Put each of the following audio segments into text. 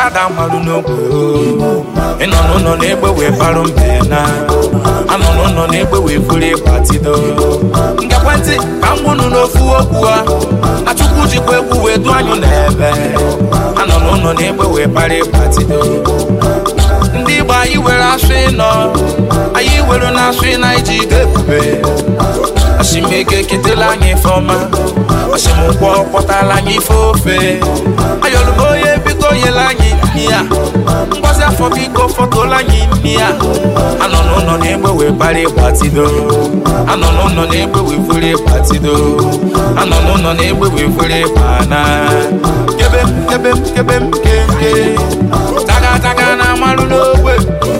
ada malu n'ogwe ịnọ n'ụlọ na-egbe wee barụ mbe na anọ n'ụlọ na-egbe wee furu ịgbatido ngekwentị ka m gwunu n'ofu okwu a na Chukwu jikwa egwu wee du anyụ n'ebe anọ n'ụlọ na-egbe wee bara ịgbatido ndị Igbo anyị were asụ ịnọ anyị were na asụ ịna iji ide ebube Ashimeke ketela anyị ife ọma Ashimụkwọ kpọtala anyị ife ofe ayọrọ onye biko nyela anyị nni ya ngọzi afọ biko fọtụla anyị nni ya anọ n'ụlọ na-egbe wee bara ịgbatido anọ n'ụlọ na-egbe wee furu ịgbatido anọ n'ụlọ na-egbe wee furu ịgbana kebe m kemke taga na amarụ n'ogbe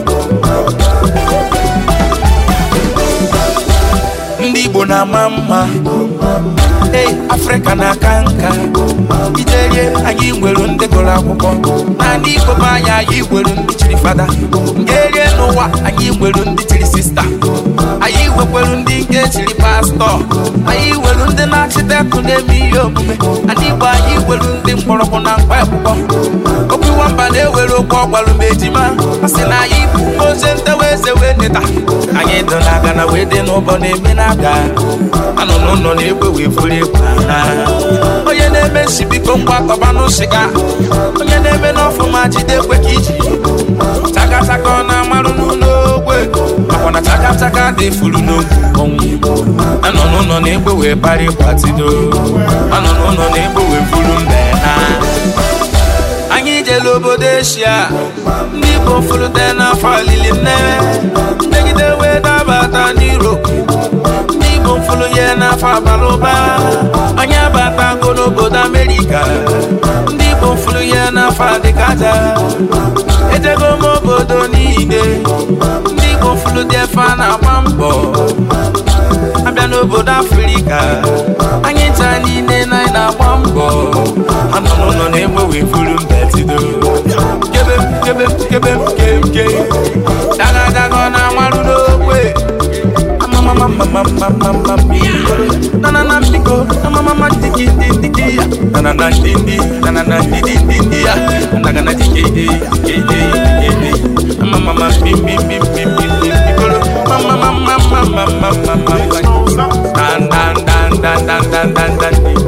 ndị Igbo na-ama mma Afrịka na-aka nka ijerie anyị nwere ndị gụrụ akwụkwọ na ndị Igbo be anyị nwere ndị chiri fada ngerie n'ụwa anyị nwere ndị chiri sista anyị nwekwere ndị nke chiri pastọ anyị nwere ndị na-achịtekụ na-eme ihe omume ndị Igbo anyị nwere ndị mkpọrọgwụ na mkpa akwụkwọ okwu nwamba na-ewere okwu ọgbalụ ma ejima a sị na anyị bụ oche ntewe eze wee neta anyị dị na-aga na wee dị n'ụbọ na-eme na-aga anọ n'ụlọ na-egbe wee furu ịgbana onye na-eme nsi biko mgbakọba n'ụsịga onye na-eme n'ọfụma jide ekwe ka iji chakachaka ọ na-amarụ n'ụlọ ogwe makwa na chakachaka dị furu n'ogwu ọnwụ anọ n'ụlọ na-egbe wee bara ịgbatido anọ n'ụlọ na-egbe wee furu mbe na anyị jere obodo Eshia ndị Igbo furute n'afọ alili nnewe megide wee dabata n'Europe ndị Igbo furu ya n'afọ abalị ụba anyị abatago n'obodo Amerịka ndị Igbo furu ya n'afọ adịkaja ejego m obodo niile ndị Igbo furu dị efe a na-agba mbọ abịa n'obodo Afrịka anyị taa niile na anyị na-agba mbọ anọ n'ụlọ na-egbe wee furu mbetido kebe kemke daga ọ na-amarụ n'ogwe na mbiko mama diki ya na ndindi ya na diki mama bim mama dan